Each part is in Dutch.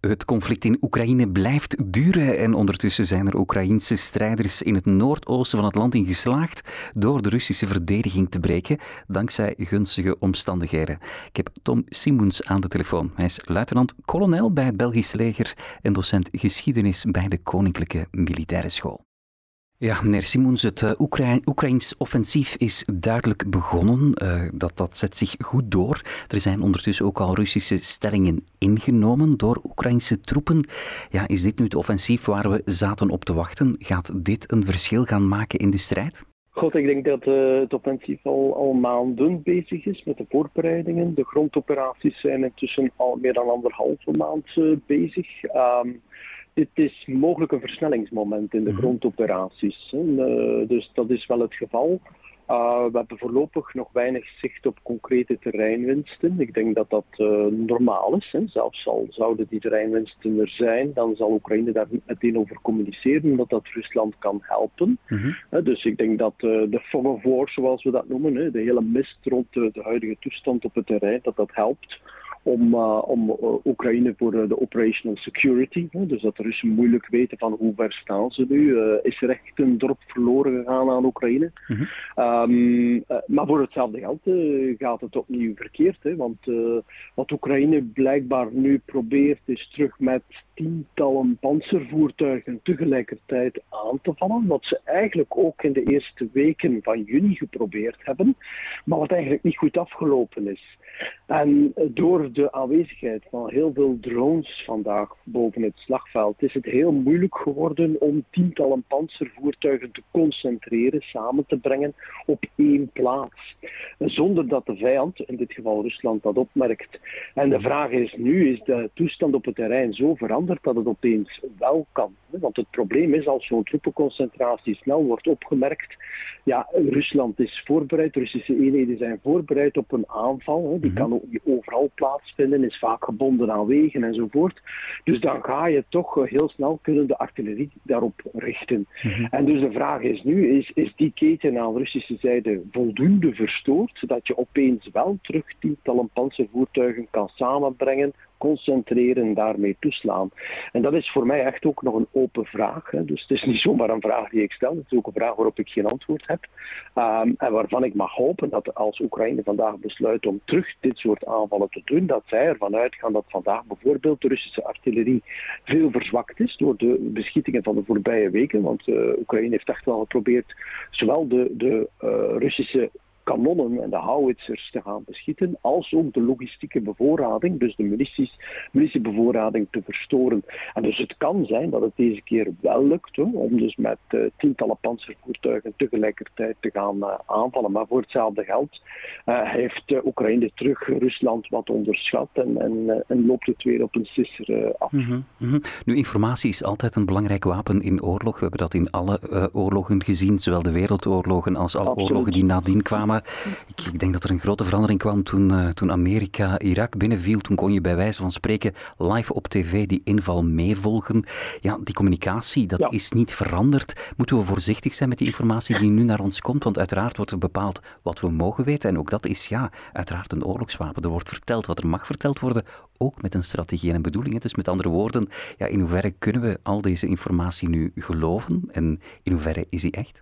Het conflict in Oekraïne blijft duren en ondertussen zijn er Oekraïense strijders in het noordoosten van het land in geslaagd door de Russische verdediging te breken, dankzij gunstige omstandigheden. Ik heb Tom Simoens aan de telefoon. Hij is luitenant-kolonel bij het Belgisch leger en docent geschiedenis bij de Koninklijke Militaire School. Ja, meneer Simoens, het Oekraïns offensief is duidelijk begonnen. Dat zet zich goed door. Er zijn ondertussen ook al Russische stellingen ingenomen door Oekraïnse troepen. Ja, is dit nu het offensief waar we zaten op te wachten? Gaat dit een verschil gaan maken in de strijd? Ik denk dat het offensief al maanden bezig is met de voorbereidingen. De grondoperaties zijn intussen al meer dan 1,5 maand bezig. Dit is mogelijk een versnellingsmoment in de grondoperaties. Dus dat is wel het geval. We hebben voorlopig nog weinig zicht op concrete terreinwinsten. Ik denk dat dat normaal is. Zelfs al zouden die terreinwinsten er zijn, dan zal Oekraïne daar niet meteen over communiceren, omdat dat Rusland kan helpen. Dus ik denk dat de fog of war, zoals we dat noemen, de hele mist rond de huidige toestand op het terrein, dat helpt om Oekraïne voor de operational security. Dus dat de Russen moeilijk weten van hoe ver staan ze nu. Is er echt een dorp verloren gegaan aan Oekraïne? Maar voor hetzelfde geld gaat het opnieuw verkeerd. Want wat Oekraïne blijkbaar nu probeert is terug met tientallen panzervoertuigen tegelijkertijd aan te vallen. Wat ze eigenlijk ook in de eerste weken van juni geprobeerd hebben. Maar wat eigenlijk niet goed afgelopen is. En door de aanwezigheid van heel veel drones vandaag boven het slagveld is het heel moeilijk geworden om tientallen panzervoertuigen te concentreren, samen te brengen op één plaats. Zonder dat de vijand, in dit geval Rusland, dat opmerkt. En de vraag is nu, is de toestand op het terrein zo veranderd dat het opeens wel kan? Want het probleem is, als zo'n troepenconcentratie snel wordt opgemerkt, ja, Rusland is voorbereid, Russische eenheden zijn voorbereid op een aanval. Die kan ook niet overal plaatsvinden, is vaak gebonden aan wegen enzovoort. Dus dan ga je toch heel snel kunnen de artillerie daarop richten. En dus de vraag is nu, is die keten aan de Russische zijde voldoende verstoord, zodat je opeens wel terug tientallen panzervoertuigen kan samenbrengen, concentreren en daarmee toeslaan. En dat is voor mij echt ook nog een open vraag. Dus het is niet zomaar een vraag die ik stel, het is ook een vraag waarop ik geen antwoord heb. En waarvan ik mag hopen dat als Oekraïne vandaag besluit om terug dit soort aanvallen te doen, dat zij ervan uitgaan dat vandaag bijvoorbeeld de Russische artillerie veel verzwakt is door de beschietingen van de voorbije weken. Want Oekraïne heeft echt wel geprobeerd zowel de Russische kanonnen en de howitzers te gaan beschieten, als ook de logistieke bevoorrading, dus de munitiebevoorrading te verstoren. En dus het kan zijn dat het deze keer wel lukt om dus met tientallen panzervoertuigen tegelijkertijd te gaan aanvallen. Maar voor hetzelfde geld heeft Oekraïne terug Rusland wat onderschat en loopt het weer op een sisser af. Nu, informatie is altijd een belangrijk wapen in oorlog. We hebben dat in alle oorlogen gezien, zowel de wereldoorlogen als alle oorlogen die nadien kwamen. Ik denk dat er een grote verandering kwam toen Amerika Irak binnenviel. Toen kon je bij wijze van spreken live op tv die inval meevolgen. Ja, die communicatie, dat is niet veranderd. Moeten we voorzichtig zijn met die informatie die nu naar ons komt? Want uiteraard wordt er bepaald wat we mogen weten. En ook dat is uiteraard een oorlogswapen. Er wordt verteld wat er mag verteld worden, ook met een strategie en een bedoeling. Dus met andere woorden, in hoeverre kunnen we al deze informatie nu geloven? En in hoeverre is die echt?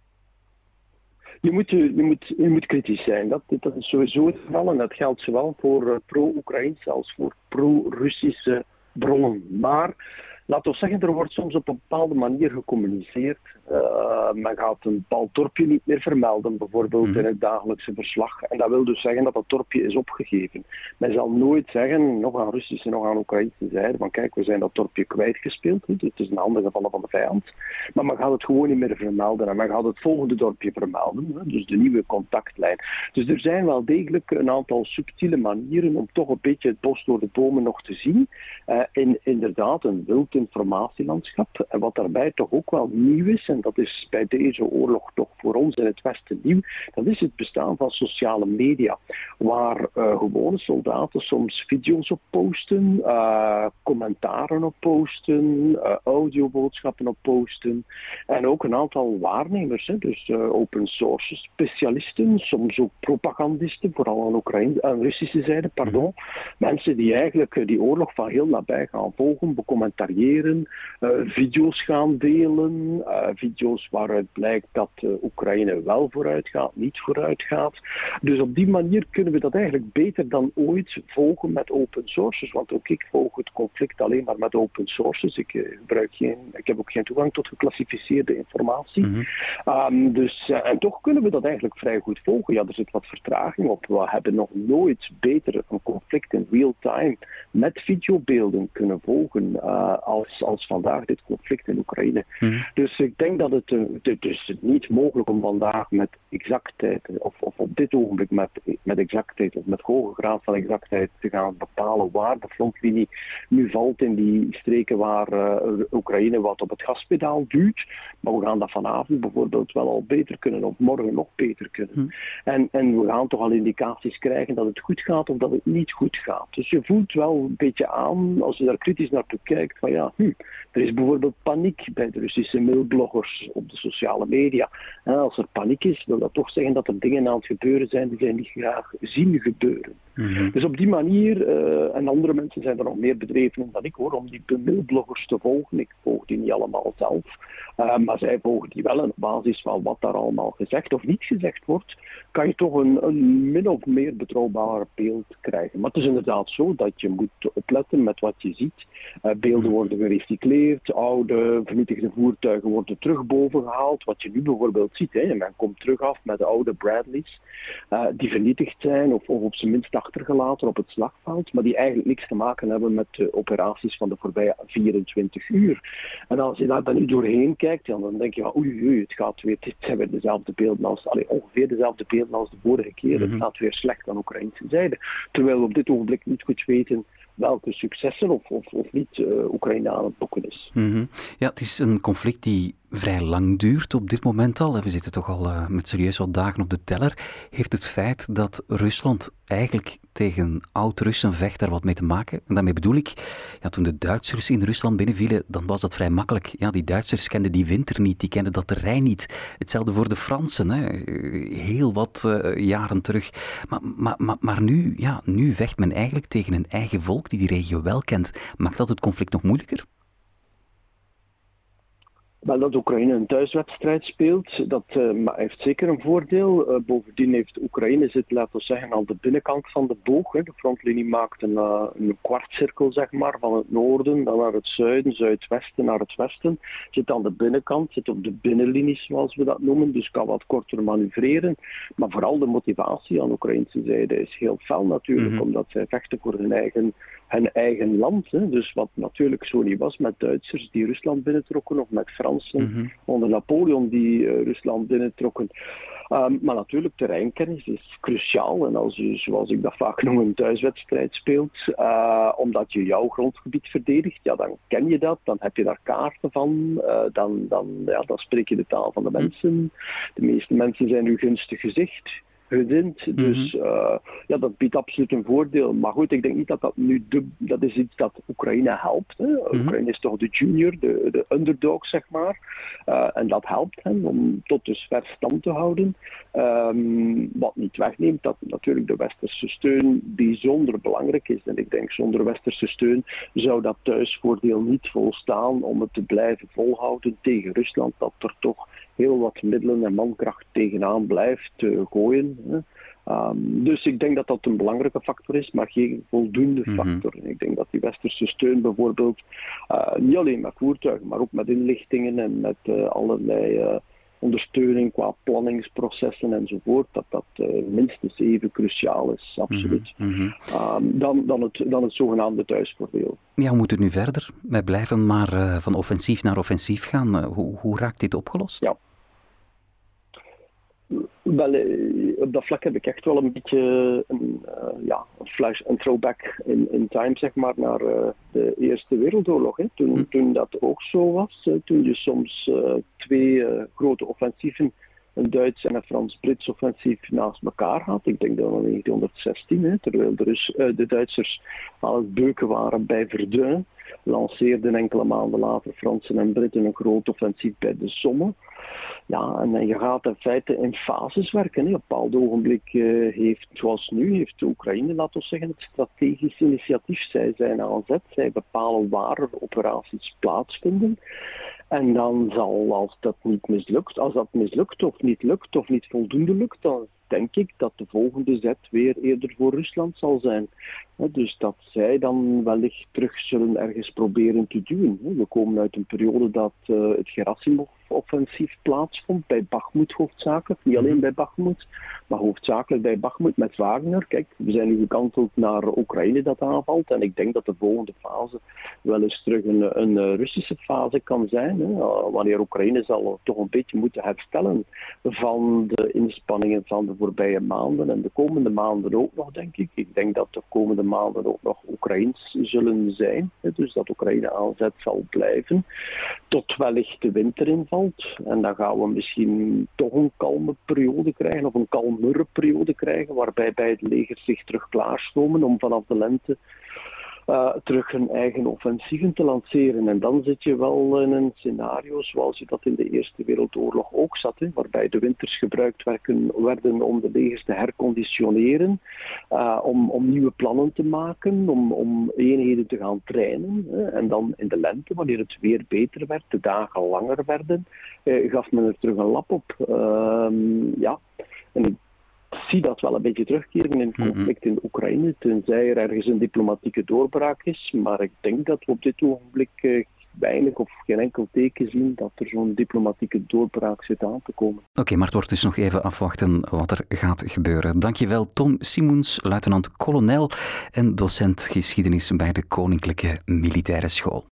Je moet kritisch zijn. Dat is sowieso het geval en dat geldt zowel voor pro-Oekraïnse als voor pro-Russische bronnen. Maar laten we zeggen, er wordt soms op een bepaalde manier gecommuniceerd. Men gaat een bepaald dorpje niet meer vermelden, bijvoorbeeld in het dagelijkse verslag. En dat wil dus zeggen dat dat dorpje is opgegeven. Men zal nooit zeggen, nog aan Russische, nog aan Oekraïnse zijde, van kijk, we zijn dat dorpje kwijtgespeeld. Het is een ander geval van de vijand. Maar men gaat het gewoon niet meer vermelden. En men gaat het volgende dorpje vermelden, dus de nieuwe contactlijn. Dus er zijn wel degelijk een aantal subtiele manieren om toch een beetje het bos door de bomen nog te zien. In inderdaad een wild informatielandschap. En wat daarbij toch ook wel nieuw is, en dat is bij deze oorlog toch voor ons in het Westen nieuw, dat is het bestaan van sociale media, waar gewone soldaten soms video's op posten, commentaren op posten, audioboodschappen op posten en ook een aantal waarnemers, dus open source specialisten, soms ook propagandisten, vooral aan Russische zijde, mensen die eigenlijk die oorlog van heel nabij gaan volgen, becommentariëren, video's gaan delen, video's waaruit blijkt dat Oekraïne wel vooruit gaat, niet vooruit gaat. Dus op die manier kunnen we dat eigenlijk beter dan ooit volgen met open sources, want ook ik volg het conflict alleen maar met open sources. Ik heb ook geen toegang tot geclassificeerde informatie. En toch kunnen we dat eigenlijk vrij goed volgen. Ja, er zit wat vertraging op. We hebben nog nooit beter een conflict in real time met videobeelden kunnen volgen als vandaag dit conflict in Oekraïne. Dus ik denk dat het is niet mogelijk om vandaag met exactheid, of op dit ogenblik met exactheid, of met hoge graad van exactheid te gaan bepalen waar de frontlinie nu valt in die streken waar Oekraïne wat op het gaspedaal duwt. Maar we gaan dat vanavond bijvoorbeeld wel al beter kunnen, of morgen nog beter kunnen. En we gaan toch al indicaties krijgen dat het goed gaat of dat het niet goed gaat. Dus je voelt wel een beetje aan, als je daar kritisch naar bekijkt, van ja, er is bijvoorbeeld paniek bij de Russische mailbloggers op de sociale media. En als er paniek is, wil dat toch zeggen dat er dingen aan het gebeuren zijn die zij niet graag zien gebeuren. Dus op die manier, en andere mensen zijn er nog meer bedreven dan ik hoor, om die mailbloggers te volgen. Ik volg die niet allemaal zelf, maar zij volgen die wel. En op basis van wat daar allemaal gezegd of niet gezegd wordt, kan je toch een min of meer betrouwbaar beeld krijgen. Maar het is inderdaad zo dat je moet opletten met wat je ziet. Beelden worden gerecycleerd, oude vernietigde voertuigen worden terug bovengehaald. Wat je nu bijvoorbeeld ziet, men komt terug af met de oude Bradleys, die vernietigd zijn of op zijn minst achtergelaten op het slagveld, maar die eigenlijk niks te maken hebben met de operaties van de voorbije 24 uur. En als je daar dan nu doorheen kijkt, dan denk je, oei, het gaat weer, dit zijn weer dezelfde beelden ongeveer dezelfde beelden als de vorige keer. Het gaat weer slecht aan Oekraïnse zijde. Terwijl we op dit ogenblik niet goed weten welke successen of niet Oekraïne aan het boeken is. Ja, het is een conflict die vrij lang duurt op dit moment al. We zitten toch al met serieus wat dagen op de teller. Heeft het feit dat Rusland eigenlijk tegen Oud-Russen vecht daar wat mee te maken? En daarmee bedoel ik, toen de Duitsers in Rusland binnenvielen, dan was dat vrij makkelijk. Ja, die Duitsers kenden die winter niet, die kenden dat terrein niet. Hetzelfde voor de Fransen, heel wat jaren terug. Maar nu vecht men eigenlijk tegen een eigen volk die regio wel kent. Maakt dat het conflict nog moeilijker? Wel, dat Oekraïne een thuiswedstrijd speelt, dat heeft zeker een voordeel. Bovendien heeft Oekraïne zit, laten we zeggen, aan de binnenkant van de boog. De frontlinie maakt een kwartcirkel, zeg maar, van het noorden dan naar het zuiden, zuidwesten naar het westen. Zit aan de binnenkant, zit op de binnenlinies, zoals we dat noemen, dus kan wat korter manoeuvreren. Maar vooral de motivatie aan de Oekraïnse zijde is heel fel natuurlijk, omdat zij vechten voor hun eigen land. Dus wat natuurlijk zo niet was met Duitsers die Rusland binnentrokken of met Fransen onder Napoleon die Rusland binnentrokken. Maar natuurlijk, terreinkennis is cruciaal. En als je, zoals ik dat vaak noem, een thuiswedstrijd speelt, omdat je jouw grondgebied verdedigt, dan ken je dat, dan heb je daar kaarten van, dan spreek je de taal van de mensen. De meeste mensen zijn uw gunstig gezicht. Dus dat biedt absoluut een voordeel. Maar goed, ik denk niet dat dat is iets dat Oekraïne helpt. Oekraïne is toch de junior, de underdog, zeg maar. En dat helpt hen om tot dusver stand te houden. Wat niet wegneemt dat natuurlijk de westerse steun bijzonder belangrijk is. En ik denk zonder westerse steun zou dat thuisvoordeel niet volstaan om het te blijven volhouden tegen Rusland, dat er toch heel wat middelen en mankracht tegenaan blijft gooien. Dus ik denk dat dat een belangrijke factor is, maar geen voldoende factor. En ik denk dat die westerse steun bijvoorbeeld niet alleen met voertuigen, maar ook met inlichtingen en met allerlei ondersteuning qua planningsprocessen enzovoort, dat minstens even cruciaal is, absoluut. Dan het zogenaamde thuisvoordeel. Ja, hoe moet het nu verder? Wij blijven maar van offensief naar offensief gaan. Hoe raakt dit opgelost? Ja. Wel, op dat vlak heb ik echt wel een beetje een throwback in time, zeg maar, naar de Eerste Wereldoorlog. Hè. Toen dat ook zo was, toen je soms twee grote offensieven, een Duits en een Frans-Brits offensief naast elkaar had. Ik denk dat in 1916, hè, terwijl de Duitsers aan het beuken waren bij Verdun, lanceerden enkele maanden later Fransen en Britten een groot offensief bij de Somme. Ja, en je gaat in feite in fases werken. Hè. Op een bepaald ogenblik heeft de Oekraïne, laten we zeggen, het strategisch initiatief. Zij zijn aan zet, zij bepalen waar er operaties plaatsvinden. En dan zal, als dat mislukt of niet lukt of niet voldoende lukt, dan denk ik dat de volgende zet weer eerder voor Rusland zal zijn. Dus dat zij dan wellicht terug zullen ergens proberen te duwen. We komen uit een periode dat het Gerasimov-offensief plaatsvond, bij Bakhmut hoofdzakelijk. Niet alleen bij Bakhmut, maar hoofdzakelijk bij Bakhmut met Wagner. Kijk, we zijn nu gekanteld naar Oekraïne dat aanvalt. En ik denk dat de volgende fase wel eens terug een Russische fase kan zijn. Wanneer Oekraïne zal toch een beetje moeten herstellen van de inspanningen van de voorbije maanden. En de komende maanden ook nog, denk ik. Ik denk dat de komende maanden ook nog Oekraïns zullen zijn. Dus dat Oekraïne aan zet zal blijven. Tot wellicht de winter invalt. En dan gaan we misschien toch een kalme periode krijgen. Of een kalmere periode krijgen. Waarbij beide legers zich terug klaarstomen om vanaf de lente terug hun eigen offensieven te lanceren. En dan zit je wel in een scenario zoals je dat in de Eerste Wereldoorlog ook zat, hè, waarbij de winters gebruikt werden om de legers te herconditioneren, om nieuwe plannen te maken, om eenheden te gaan trainen. Hè. En dan in de lente, wanneer het weer beter werd, de dagen langer werden, gaf men er terug een lap op. En ik zie dat wel een beetje terugkeren in het conflict in Oekraïne, tenzij er ergens een diplomatieke doorbraak is. Maar ik denk dat we op dit ogenblik weinig of geen enkel teken zien dat er zo'n diplomatieke doorbraak zit aan te komen. Oké, maar het wordt dus nog even afwachten wat er gaat gebeuren. Dankjewel Tom Simoens, luitenant-kolonel en docent geschiedenis bij de Koninklijke Militaire School.